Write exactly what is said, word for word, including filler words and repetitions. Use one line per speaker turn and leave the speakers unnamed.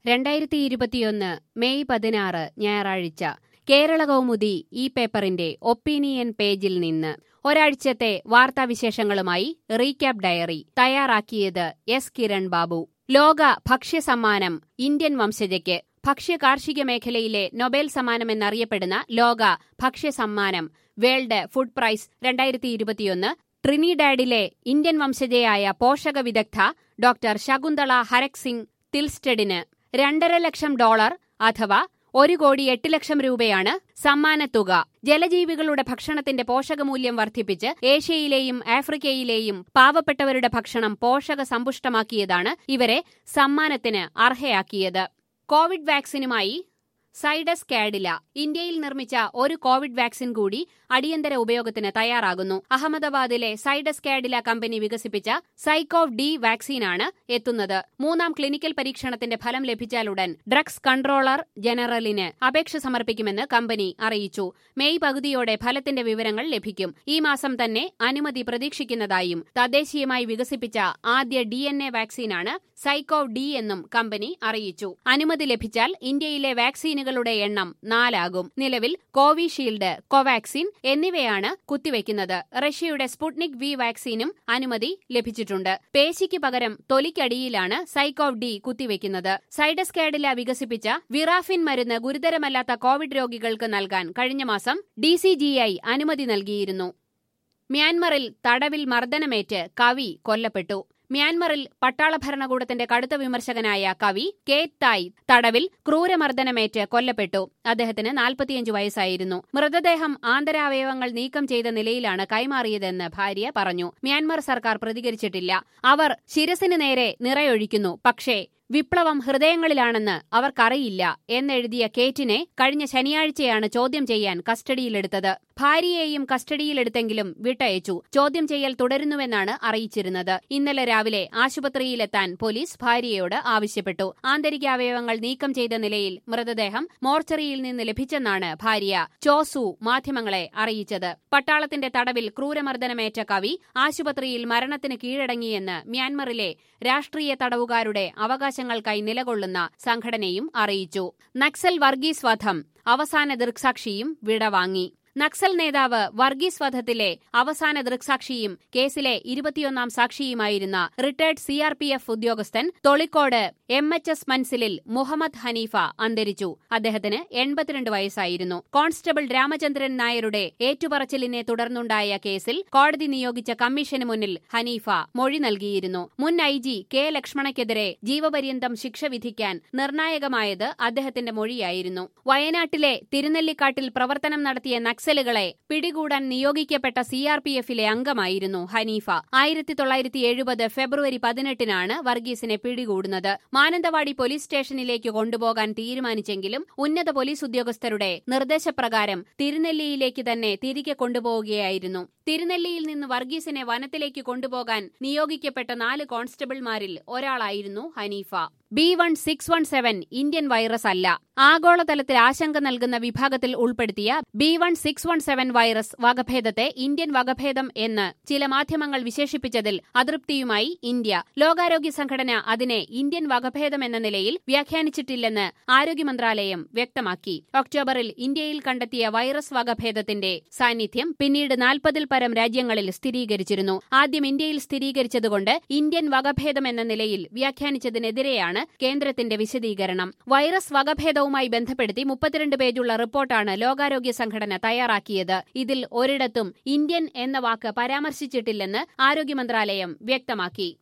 രണ്ടായിരത്തി ഇരുപത്തിയൊന്ന് മെയ് പതിനാറ് ഞായറാഴ്ച കേരളകൗമുദി ഈ പേപ്പറിന്റെ ഒപ്പീനിയൻ പേജിൽ നിന്ന് ഒരാഴ്ചത്തെ വാർത്താവിശേഷങ്ങളുമായി റീക്യാപ്പ് ഡയറി തയ്യാറാക്കിയത് എസ് കിരൺ ബാബു. ലോക ഭക്ഷ്യസമ്മാനം ഇന്ത്യൻ വംശജയ്ക്ക്. ഭക്ഷ്യ കാർഷിക മേഖലയിലെ നൊബേൽ സമ്മാനമെന്നറിയപ്പെടുന്ന ലോക ഭക്ഷ്യസമ്മാനം വേൾഡ് ഫുഡ് പ്രൈസ് രണ്ടായിരത്തി ഇരുപത്തിയൊന്ന് ട്രിനിഡാഡിലെ ഇന്ത്യൻ വംശജയായ പോഷക വിദഗ്ധ ഡോക്ടർ ശകുന്തള ഹരക് സിംഗ് തിൽസ്റ്റഡിന് രണ്ടര ലക്ഷം ഡോളർ അഥവാ ഒരു കോടി എട്ട് ലക്ഷം രൂപയാണ് സമ്മാനത്തുക. ജലജീവികളുടെ ഭക്ഷണത്തിന്റെ പോഷകമൂല്യം വർദ്ധിപ്പിച്ച് ഏഷ്യയിലെയും ആഫ്രിക്കയിലെയും പാവപ്പെട്ടവരുടെ ഭക്ഷണം പോഷക സമ്പുഷ്ടമാക്കിയതാണ് ഇവരെ സമ്മാനത്തിന് അർഹയാക്കിയത്. കോവിഡ് വാക്സിനുമായി സൈഡസ് കാഡില ഇന്ത്യയിൽ നിർമ്മിച്ച ഒരു കോവിഡ് വാക്സിൻ കൂടി അടിയന്തര ഉപയോഗത്തിന് തയ്യാറാകുന്നു. അഹമ്മദാബാദിലെ സൈഡസ് കാഡില കമ്പനി വികസിപ്പിച്ച സൈക്കോവ് ഡി വാക്സിനാണ് എത്തുന്നത്. മൂന്നാം ക്ലിനിക്കൽ പരീക്ഷണത്തിന്റെ ഫലം ലഭിച്ചാലുടൻ ഡ്രഗ്സ് കൺട്രോളർ ജനറലിന് അപേക്ഷ സമർപ്പിക്കുമെന്ന് കമ്പനി അറിയിച്ചു. മെയ് പകുതിയോടെ ഫലത്തിന്റെ വിവരങ്ങൾ ലഭിക്കും. ഈ മാസം തന്നെ അനുമതി പ്രതീക്ഷിക്കുന്നതായും തദ്ദേശീയമായി വികസിപ്പിച്ച ആദ്യ ഡി എൻ എ വാക്സിനാണ് സൈക്കോവ് ഡി എന്നും കമ്പനി അറിയിച്ചു. അനുമതി ലഭിച്ചാൽ ഇന്ത്യയിലെ വാക്സിനുകളുടെ എണ്ണം നാലാകും. നിലവിൽ കോവിഷീൽഡ്, കോവാക്സിൻ എന്നിവയാണ് കുത്തിവെക്കുന്നത്. റഷ്യയുടെ സ്പുട്നിക് വി വാക്സിനും അനുമതി ലഭിച്ചിട്ടുണ്ട്. പേശിക്ക് പകരം തൊലിക്കടിയിലാണ് സൈക്കോവ് ഡി കുത്തിവെക്കുന്നത്. സൈഡസ് കാഡില വികസിപ്പിച്ച വിറാഫിൻ മരുന്ന് ഗുരുതരമല്ലാത്ത കോവിഡ് രോഗികൾക്ക് നൽകാൻ കഴിഞ്ഞ മാസം ഡി സി ജി ഐ അനുമതി നൽകിയിരുന്നു. മ്യാൻമറിൽ തടവിൽ മർദ്ദനമേറ്റ് കവി കൊല്ലപ്പെട്ടു. മ്യാൻമറിൽ പട്ടാള ഭരണകൂടത്തിന്റെ കടുത്ത വിമർശകനായ കവി കേത് തായ് തടവിൽ ക്രൂരമർദ്ദനമേറ്റ് കൊല്ലപ്പെട്ടു. അദ്ദേഹത്തിന് നാൽപ്പത്തിയഞ്ച് വയസ്സായിരുന്നു. മൃതദേഹം ആന്തരാവയവങ്ങൾ നീക്കം ചെയ്ത നിലയിലാണ് കൈമാറിയതെന്ന് ഭാര്യ പറഞ്ഞു. മ്യാൻമർ സർക്കാർ പ്രതികരിച്ചിട്ടില്ല. അവർ ശിരസിന് നേരെ നിറയൊഴിക്കുന്നു, പക്ഷേ വിപ്ലവം ഹൃദയങ്ങളിലാണെന്ന് അവർക്കറിയില്ല എന്നെഴുതിയ കേറ്റിനെ കഴിഞ്ഞ ശനിയാഴ്ചയാണ് ചോദ്യം ചെയ്യാൻ കസ്റ്റഡിയിലെടുത്തത്. ഭാര്യയെയും കസ്റ്റഡിയിലെടുത്തെങ്കിലും വിട്ടയച്ചു. ചോദ്യം ചെയ്യൽ തുടരുന്നുവെന്നാണ് അറിയിച്ചിരുന്നത്. ഇന്നലെ രാവിലെ ആശുപത്രിയിലെത്താൻ പോലീസ് ഭാര്യയോട് ആവശ്യപ്പെട്ടു. ആന്തരികാവയവങ്ങൾ നീക്കം ചെയ്ത നിലയിൽ മൃതദേഹം മോർച്ചറിയിൽ നിന്ന് ലഭിച്ചെന്നാണ് ഭാര്യ ചോസു മാധ്യമങ്ങളെ അറിയിച്ചത്. പട്ടാളത്തിന്റെ തടവിൽ ക്രൂരമർദ്ദനമേറ്റ കവി ആശുപത്രിയിൽ മരണത്തിന് കീഴടങ്ങിയെന്ന് മ്യാൻമറിലെ രാഷ്ട്രീയ തടവുകാരുടെ അവകാശങ്ങൾക്കായി നിലകൊള്ളുന്ന സംഘടനയും അറിയിച്ചു. നക്സൽ വർഗീസ് വധം അവസാന ദൃക്സാക്ഷിയും വിടവാങ്ങി. നക്സൽ നേതാവ് വർഗീസ് വധത്തിലെ അവസാന ദൃക്സാക്ഷിയും കേസിലെ ഇരുപത്തിയൊന്നാം സാക്ഷിയുമായിരുന്ന retired C R P F ഉദ്യോഗസ്ഥൻ തൊളിക്കോട് എം എച്ച് എസ് മൻസിലിൽ മുഹമ്മദ് ഹനീഫ അന്തരിച്ചു. അദ്ദേഹത്തിന് എൺപത്തിരണ്ട് വയസ്സായിരുന്നു. കോൺസ്റ്റബിൾ രാമചന്ദ്രൻ നായരുടെ ഏറ്റുപറച്ചിലിനെ തുടർന്നുണ്ടായ കേസിൽ കോടതി നിയോഗിച്ച കമ്മീഷന് മുന്നിൽ ഹനീഫ മൊഴി നൽകിയിരുന്നു. മുൻ ഐ ജി കെ ലക്ഷ്മണയ്ക്കെതിരെ ജീവപര്യന്തം ശിക്ഷ വിധിക്കാൻ നിർണായകമായത് അദ്ദേഹത്തിന്റെ മൊഴിയായിരുന്നു. വയനാട്ടിലെ തിരുനെല്ലിക്കാട്ടിൽ പ്രവർത്തനം നടത്തിയ നക്സലുകളെ പിടികൂടാൻ നിയോഗിക്കപ്പെട്ട സി ആർ പി എഫിലെ അംഗമായിരുന്നു ഹനീഫ. ആയിരത്തി തൊള്ളായിരത്തി എഴുപത് ഫെബ്രുവരി പതിനെട്ടിനാണ് വർഗീസിനെ പിടികൂടുന്നത്. മാനന്തവാടി പോലീസ് സ്റ്റേഷനിലേക്ക് കൊണ്ടുപോകാൻ തീരുമാനിച്ചെങ്കിലും ഉന്നത പോലീസ് ഉദ്യോഗസ്ഥരുടെ നിർദ്ദേശപ്രകാരം തിരുനെല്ലിയിലേക്ക് തന്നെ തിരികെ കൊണ്ടുപോവുകയായിരുന്നു. തിരുനെല്ലിയിൽ നിന്ന് വർഗീസിനെ വനത്തിലേക്ക് കൊണ്ടുപോകാൻ നിയോഗിക്കപ്പെട്ട നാല് കോൺസ്റ്റബിൾമാരിൽ ഒരാളായിരുന്നു Haneefa. B one six one seven Indian virus അല്ല. ആഗോളതലത്തിൽ ആശങ്ക നൽകുന്ന വിഭാഗത്തിൽ ഉൾപ്പെടുത്തിയ B one six one seven virus വകഭേദത്തെ ഇന്ത്യൻ വകഭേദം എന്ന് ചില മാധ്യമങ്ങൾ വിശേഷിപ്പിച്ചതിൽ അതൃപ്തിയുമായി ഇന്ത്യ. ലോകാരോഗ്യ സംഘടന അതിനെ ഇന്ത്യൻ വകഭേദം എന്ന നിലയിൽ വ്യാഖ്യാനിച്ചിട്ടില്ലെന്ന് ആരോഗ്യ മന്ത്രാലയം വ്യക്തമാക്കി. ഒക്ടോബറിൽ ഇന്ത്യയിൽ കണ്ടെത്തിയ വൈറസ് വകഭേദത്തിന്റെ സാന്നിധ്യം പിന്നീട് നാൽപ്പതിൽ പരം രാജ്യങ്ങളിൽ സ്ഥിരീകരിച്ചിരുന്നു. ആദ്യം ഇന്ത്യയിൽ സ്ഥിരീകരിച്ചതുകൊണ്ട് ഇന്ത്യൻ വകഭേദം എന്ന നിലയിൽ വ്യാഖ്യാനിച്ചതിനെതിരെയാണ് കേന്ദ്രത്തിന്റെ വിശദീകരണം. വൈറസ് വകഭേദവുമായി ബന്ധപ്പെടുത്തി മുപ്പത്തിരണ്ട് പേജുള്ള റിപ്പോർട്ടാണ് ലോകാരോഗ്യ സംഘടന തയ്യാറാക്കിയത്. ഇതിൽ ഒരിടത്തും ഇന്ത്യൻ എന്ന വാക്ക് പരാമർശിച്ചിട്ടില്ലെന്ന് ആരോഗ്യ മന്ത്രാലയം വ്യക്തമാക്കി.